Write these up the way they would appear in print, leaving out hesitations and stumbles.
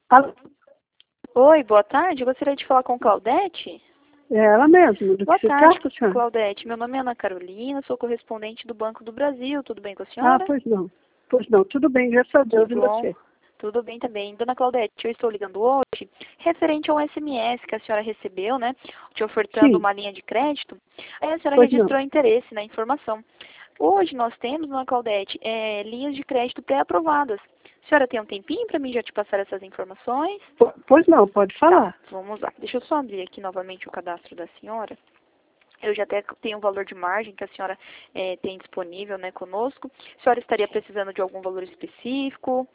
Alô? Oi, boa tarde. Eu gostaria de falar com Claudete. É ela mesmo, do Boa que se tarde, trata, senhora? Claudete. Meu nome é Ana Carolina, sou correspondente do Banco do Brasil. Tudo bem com a Ah, senhora? pois não. Pois não, tudo bem, graças a Que Deus, e bom. você? Tudo bem também. Dona Claudete, eu estou ligando hoje referente a um SMS que a senhora recebeu, né? Te ofertando Sim, uma linha de crédito. Aí a senhora pois não. registrou interesse na informação. Hoje nós temos, Dona Claudete, linhas de crédito pré-aprovadas. A senhora tem um tempinho para mim já te passar essas informações? Pois não, pode Tá, falar. vamos lá. Deixa eu só abrir aqui novamente o cadastro da senhora. Eu já até tenho um valor de margem que a senhora tem disponível, né, conosco. A senhora estaria precisando de algum valor específico?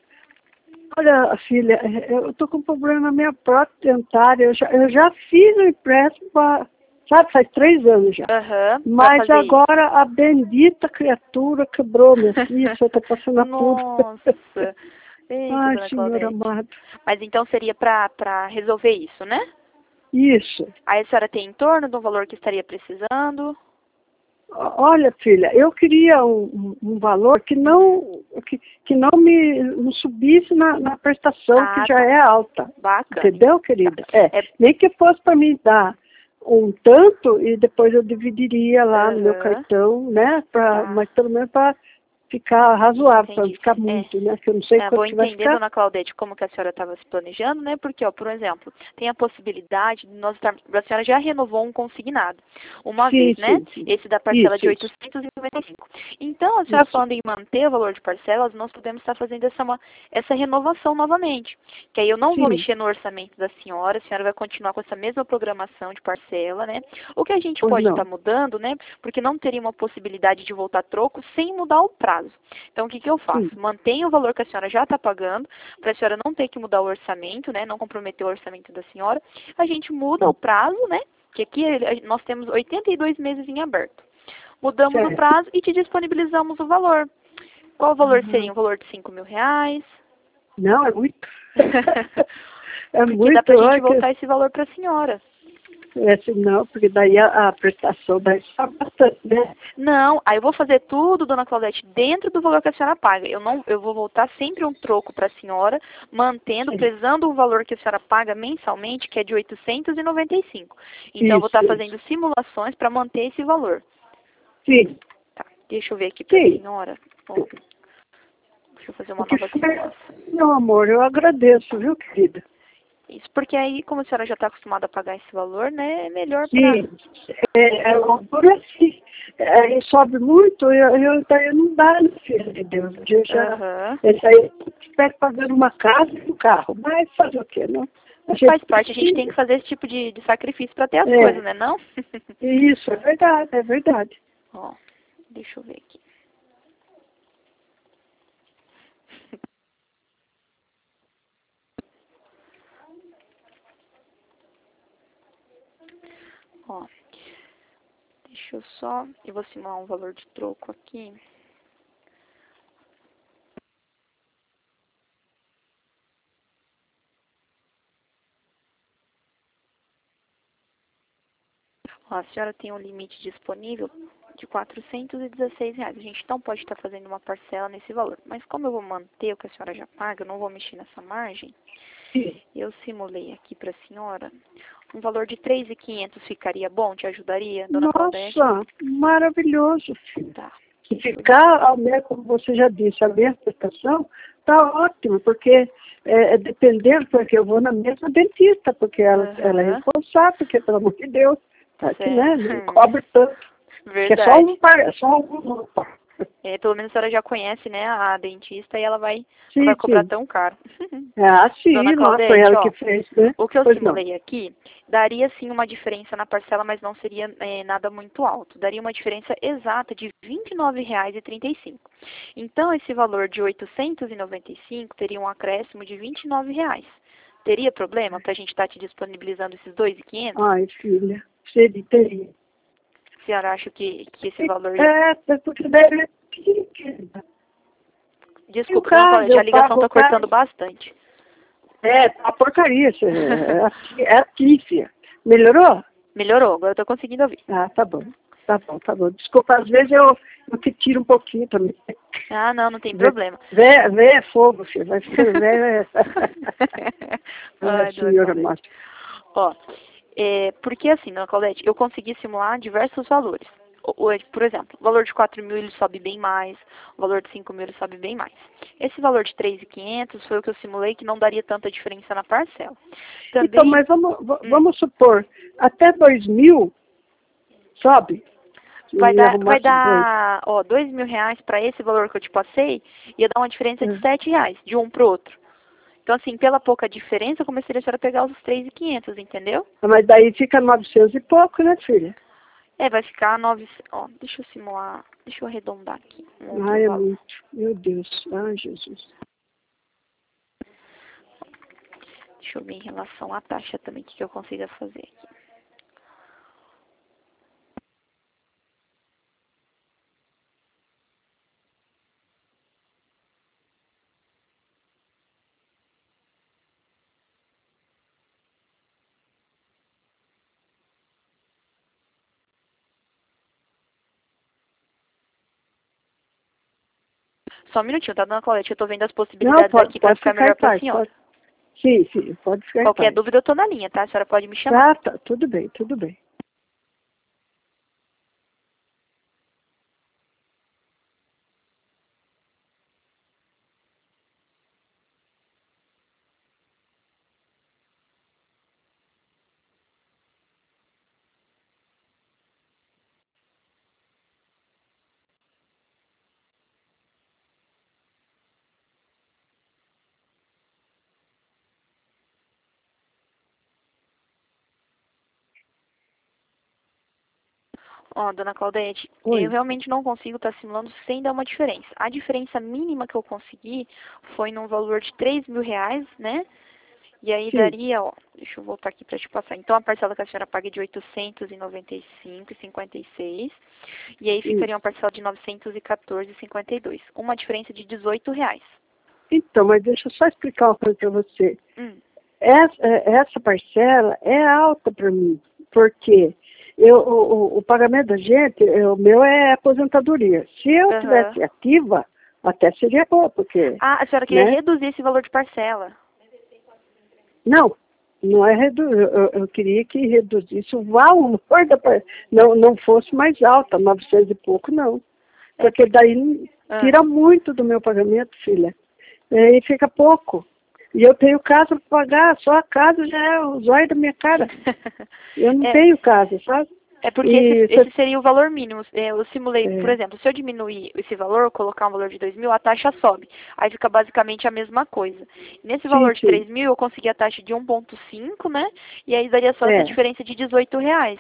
Olha, filha, eu tô com um problema na minha prótese dentária. Eu já fiz o empréstimo, sabe, faz 3 anos já. Aham, para Mas fazer isso. agora a bendita criatura quebrou minha ficha, tá passando apuro. Nossa. Eita, Ai, dona senhor Claudete. amado. Mas então seria para resolver isso, né? Isso. Aí a senhora tem em torno de um valor que estaria precisando? Olha, filha, eu queria um valor que não não subisse na prestação, que Ah, já tá. é alta. Bacana. Entendeu, Tá. querida? É, Nem que fosse para me dar um tanto e depois eu dividiria lá no meu aham, cartão, né? tá. Mas pelo menos para ficar razoável, para não Entendi. ficar É. muito, né? Que eu não sei Vou quanto que vai entender, ficar. dona Claudete, como que a senhora estava se planejando, né? Porque, ó, por exemplo, tem a possibilidade de nós estarmos, a senhora já renovou um consignado, uma Sim, vez, né? sim, sim. Esse da parcela Isso, de isso, 895. Então, a senhora isso. falando em manter o valor de parcelas, nós podemos estar fazendo essa renovação novamente. Que aí eu não vou Sim, mexer no orçamento da senhora, a senhora vai continuar com essa mesma programação de parcela, né? O que a gente pois pode estar não. mudando, né? Porque não teria uma possibilidade de voltar troco sem mudar o prazo. Então, o que eu faço? Sim, Mantenho o valor que a senhora já está pagando, para a senhora não ter que mudar o orçamento, né? Não comprometer o orçamento da senhora. A gente muda o prazo, né? Que aqui nós temos 82 meses em aberto. Mudamos o certo. prazo e te disponibilizamos o valor. Qual o valor seria? Um valor de 5 mil reais? Não, é muito. É Porque dá muito, para a gente olha, voltar esse valor para a senhora. não, porque daí a prestação daí está bastante, né? Não, aí eu vou fazer tudo, dona Claudete, dentro do valor que a senhora paga. Eu vou voltar sempre um troco para a senhora, mantendo, Sim. prezando o valor que a senhora paga mensalmente, que é de 895. Então, eu vou estar Isso, isso. fazendo simulações para manter esse valor. Sim, Tá, deixa eu ver aqui para a sim. senhora. Ó, deixa eu fazer O uma que nova for, simulação. meu amor, eu agradeço, viu, querida? Isso, porque aí, como a senhora já está acostumada a pagar esse valor, né, é melhor para... Sim, por assim, sobe muito, daí não dá, né, filha de Deus. Eu já, Aham. esse aí, espero pagando uma casa e um carro, mas fazer o quê, não? A gente Faz parte, a gente tem precisa. que fazer esse tipo de sacrifício para ter as coisas, É, né, não? isso, é verdade, é verdade. Ó, deixa eu ver aqui. Ó, deixa eu só... Eu vou simular um valor de troco aqui. Ó, a senhora tem um limite disponível de R$ 416. A gente não pode estar fazendo uma parcela nesse valor. Mas como eu vou manter o que a senhora já paga, eu não vou mexer nessa margem, Sim. eu simulei aqui para a senhora um valor de 3.500 ficaria bom? Te ajudaria, dona Claudete? Nossa, maravilhoso, filho. Tá, Se deixa eu... ficar, como você já disse, a mesma prestação, tá ótimo, porque dependendo, porque eu vou na mesma dentista, porque ela é Aham, responsável, porque, pelo amor de Deus, tá que, né, não certo. cobre tanto, que é só Verdade. só um. Pelo menos a senhora já conhece, né, a dentista e ela não vai Sim, cobrar sim. tão caro. Ah, Dona sim, não, foi Claudete, ela ó, que fez, né? o que eu Pois não. simulei aqui daria sim uma diferença na parcela, mas não seria nada muito alto. Daria uma diferença exata de R$ 29,35. Então, esse valor de 895 teria um acréscimo de R$ 29. Teria problema para a gente estar te disponibilizando esses 2.500? Ai, filha, seria, teria. A senhora acha que esse valor... Porque deve. E o Desculpa, dona caso, Claudete, eu a ligação pago o está cortando caso. bastante. A porcaria, é aqui, filha. Melhorou? Melhorou, agora eu estou conseguindo ouvir. Ah, tá bom. Tá bom, tá bom. Desculpa, às vezes eu te tiro um pouquinho também. Ah, não, não tem Vé problema. é fogo, filho. Vai ficando velho. Ai, dona senhora Claudete. Márcia. Ó, porque assim, dona Claudete, eu consegui simular diversos valores. Por exemplo, o valor de 4.000 ele sobe bem mais, o valor de 5.000 ele sobe bem mais. Esse valor de 3.500 foi o que eu simulei que não daria tanta diferença na parcela. Então, Também, mas vamos supor, até 2.000, sobe? vai E vai arrumasse dois. dar, ó, R$ 2.000 para esse valor que eu te passei, ia dar uma diferença de R$ 7, de um pro outro. Então, assim, pela pouca diferença, eu comecei a senhora pegar os 3.500, entendeu? Mas daí fica 900 e pouco, né, filha? Vai ficar 9, ó, deixa eu simular, deixa eu arredondar aqui um outro Ai, é valor. muito. Meu Deus. Ai, Jesus. Deixa eu ver em relação à taxa também, o que eu consigo fazer aqui. Só um minutinho, tá, dona Claudete? Eu tô vendo as Não, possibilidades aqui pra pode ficar ficar em melhor pra paz. senhora. Sim, sim, pode ficar em Qualquer paz. dúvida eu tô na linha, tá? A senhora pode me chamar. Tá, tudo bem, tudo bem. Ó, dona Claudete, eu Oi. realmente não consigo estar simulando sem dar uma diferença. A diferença mínima que eu consegui foi num valor de R$ 3.000, né? E aí Sim. daria, ó, deixa eu voltar aqui para te passar. Então a parcela que a senhora paga é de 895,56. E aí ficaria uma Isso. parcela de 914,52. Uma diferença de R$ 18. Então, mas deixa eu só explicar uma coisa para você. Hum, Essa parcela é alta para mim, porque o pagamento da gente, o meu é aposentadoria. Se eu aham. tivesse ativa, até seria bom, porque, Ah, a senhora queria né? reduzir esse valor de parcela. Não, não é reduzir. Eu queria que reduzisse o valor da parcela. Não fosse mais alta, 900 e pouco, não. É Porque porque... daí Ah, tira muito do meu pagamento, filha. E fica pouco. E eu tenho casa para pagar, só a casa já é o zóio da minha cara. Eu não é, tenho casa, sabe? é porque E esse seria o valor mínimo. Eu simulei, por é, exemplo, se eu diminuir esse valor, colocar um valor de 2.000, a taxa sobe. Aí fica basicamente a mesma coisa. Nesse sim, valor de sim. 3.000, eu consegui a taxa de 1,5, né? E aí daria só essa É, diferença de R$ 18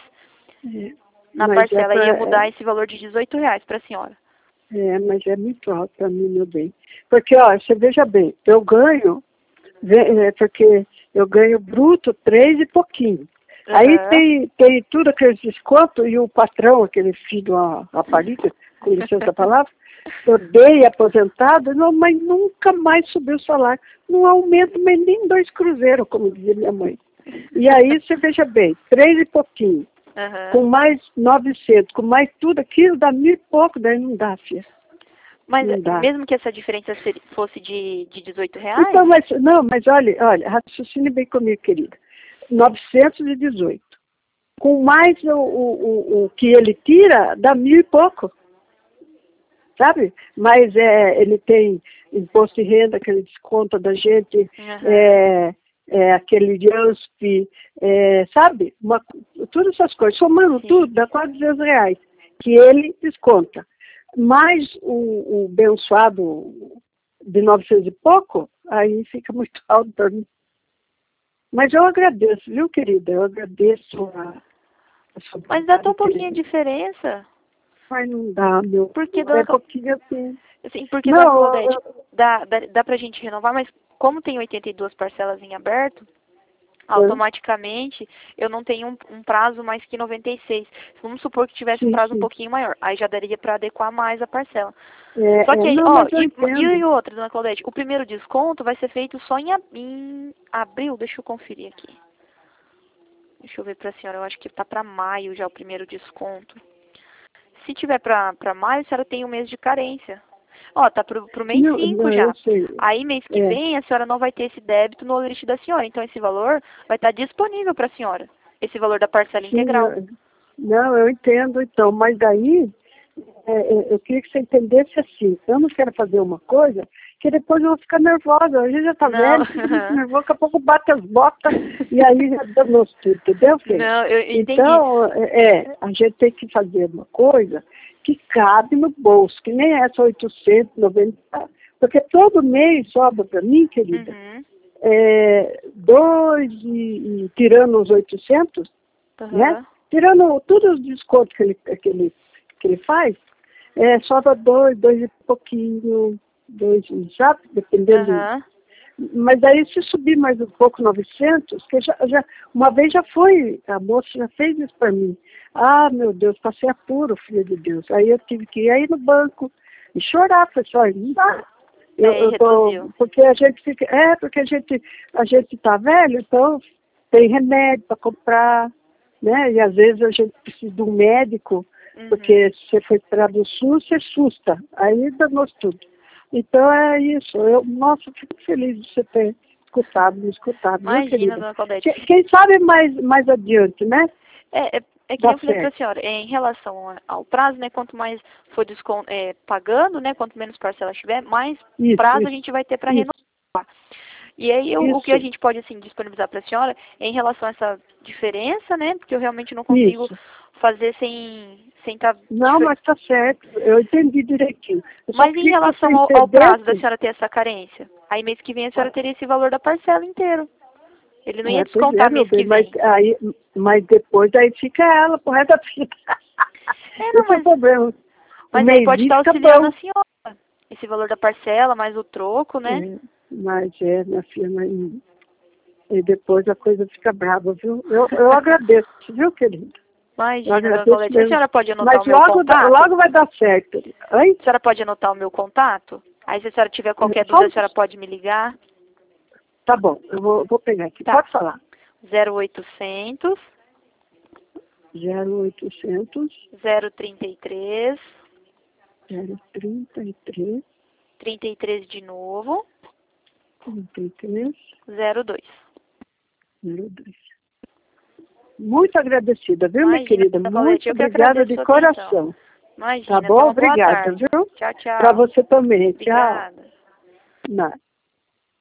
na mas é parcela. Ia para mudar esse valor de R$ 18 para a senhora. mas é muito alto para mim, meu bem. Porque, ó, você veja bem, eu ganho, porque eu ganho bruto 3 e pouquinho. Aí Aham. tem tudo aqueles descontos e o patrão, aquele filho de uma rapariga, com licença a palavra, odeia aposentado, não, mas nunca mais subiu o salário. Não aumenta mais nem 2 cruzeiros, como dizia minha mãe. E aí você veja bem, 3 e pouquinho, Aham. com mais 900, com mais tudo aquilo, dá 1.000 e pouco, daí não dá, filha. Mas Não dá. mesmo que essa diferença fosse de R$ 18? Então, mas olha, raciocine bem comigo, querida. 918. Com mais o que ele tira, dá 1.000 e pouco, sabe? Mas ele tem imposto de renda que ele desconta da gente, Aham. aquele IANSP, sabe? Todas essas coisas, somando tudo, Sim. dá quase R$ 200, que ele desconta. Mais o abençoado de 900 e pouco, aí fica muito alto para mim. Mas eu agradeço, viu, querida? Eu agradeço a sua Mas dá bondade, tão pouquinha querida. diferença. Mas não dá, meu. Porque, É dona, pouquinho assim. assim, porque, dona Não, Claudete, dá pra gente renovar, mas como tem 82 parcelas em aberto, automaticamente eu não tenho um prazo mais que 96. Vamos supor que tivesse um sim, prazo um sim. pouquinho maior. Aí já daria para adequar mais a parcela. Só que aí, Não, ó, mas eu e entendo. outra, dona Claudete, o primeiro desconto vai ser feito só em abril. Deixa eu conferir aqui. Deixa eu ver pra senhora, eu acho que tá pra maio já o primeiro desconto. Se tiver pra maio, a senhora tem um mês de carência. Ó, tá pro mês 5 já. Eu sei. Aí, mês que vem, a senhora não vai ter esse débito no limite da senhora. Então, esse valor vai estar disponível para a senhora. Esse valor da parcela integral. Não, eu entendo, então. Mas daí, eu queria que você entendesse assim. Eu não quero fazer uma coisa que depois eu vou ficar nervosa. A gente já tá velho, fica nervoso, daqui a pouco bate as botas e aí já danou tudo, entendeu, filho? Não, eu entendi. Então, a gente tem que fazer uma coisa que cabe no bolso, que nem essa 890, porque todo mês sobra para mim, querida, tirando os 800, né? Tirando todos os descontos que ele faz, sobra dois e pouquinho, sabe? Dependendo. Mas aí se subir mais um pouco, 900, que uma vez já foi, a moça já fez isso para mim. Ah, meu Deus, passei apuro, filha de Deus. Aí eu tive que ir aí no banco e chorar, pessoal, não dá. Porque a gente fica, porque a gente tá velho, então tem remédio para comprar, né? E às vezes a gente precisa de um médico, porque se você foi para o SUS, você assusta. Aí danou tudo. Então é isso. Nossa, fico feliz de você ter me escutado. Imagina, dona Claudete. Quem sabe mais adiante, né? É que eu falei para a senhora, em relação ao prazo, né, quanto mais for pagando, né, quanto menos parcela tiver, mais prazo a gente vai ter para renovar. E aí o que a gente pode assim disponibilizar para a senhora é em relação a essa diferença, né, porque eu realmente não consigo fazer sem estar... Não, mas tá certo, eu entendi direitinho. Mas em relação ao prazo da senhora ter essa carência, aí mês que vem a senhora teria esse valor da parcela inteiro. Ele não ia descontar mês que vem. Mas depois aí fica ela pro resto da vida. Não é problema. Mas aí pode estar auxiliando a senhora. Esse valor da parcela, mais o troco, né? Mas minha filha, e depois a coisa fica brava, viu? Eu agradeço, viu, querida? Imagina, dona Claudete. A senhora pode anotar o meu contato? Mas logo vai dar certo. Oi? A senhora pode anotar o meu contato? Aí se a senhora tiver qualquer dúvida, a senhora pode me ligar. Tá bom, eu vou pegar aqui. Tá. Pode falar. 0800 033 33 de novo 02. Muito agradecida, viu, minha querida? Muito obrigada de coração. Imagina, tá bom? Obrigada, viu? Tchau, tchau. Para você também. Obrigada. Tchau. Nada.